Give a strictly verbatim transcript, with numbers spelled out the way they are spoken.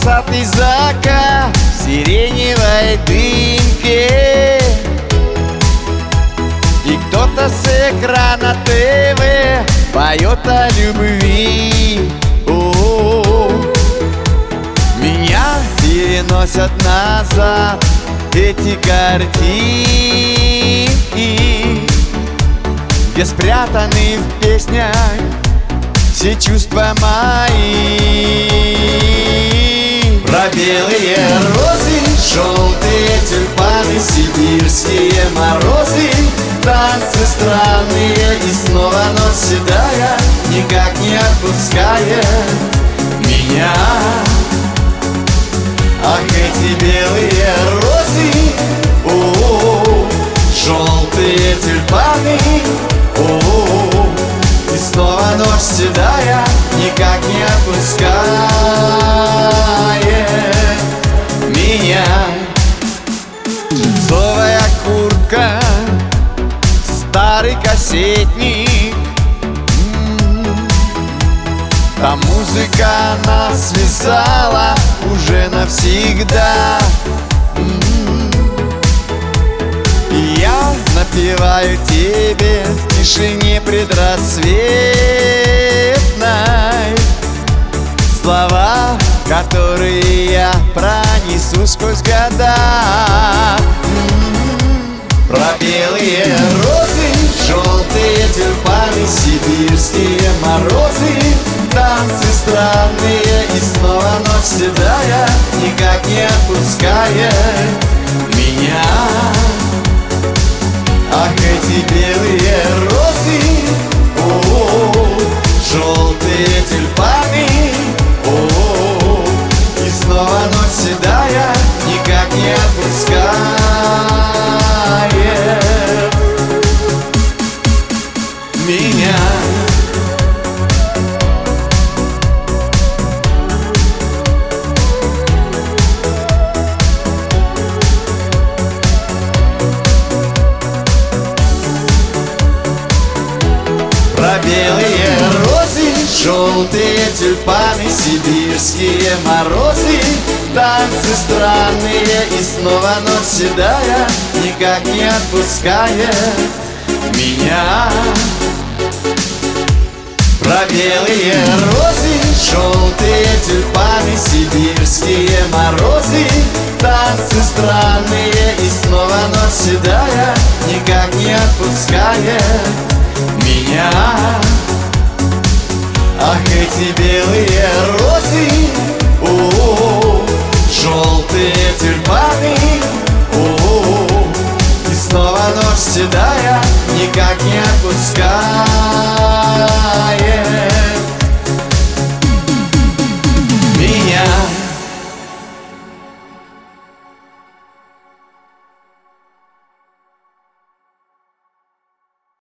полосатый закат в сиреневой дымке, и кто-то с экрана ТВ поет о любви. О-о-о. Меня переносят назад эти картинки, где спрятаны в песнях все чувства мои. Про белые розы, желтые тюльпаны, сибирские морозы, танцы странные, и снова ночь седая никак не отпускает меня. Ах, эти белые розы, о-о-о, желтые тюльпаны, о-о-о, и снова ночь седая никак не отпускает меня. Джинсовая куртка, старый кассетник, а музыка нас связала уже навсегда. И я напеваю тебе в тишине предрассветной слова, которые я пронесу сквозь года. Про белые розы, желтые тюльпаны, сибирские морозы, танцы странные, и снова ночь седая никак не отпускает меня. Ах, эти белые розы, о-о-о, желтые тюльпаны, о-о-о, и снова ночь седая никак не отпускает меня. Про белые розы, желтые тюльпаны, сибирские морозы, танцы странные, и снова ночь седая никак не отпускает меня. Про белые розы, желтые тюльпаны, сибирские морозы, танцы странные, и снова ночь седая никак не отпускает меня. Ах, эти белые розы, о-о-о, желтые тюльпаны, о-о-о, и снова ночь седая никак не отпускает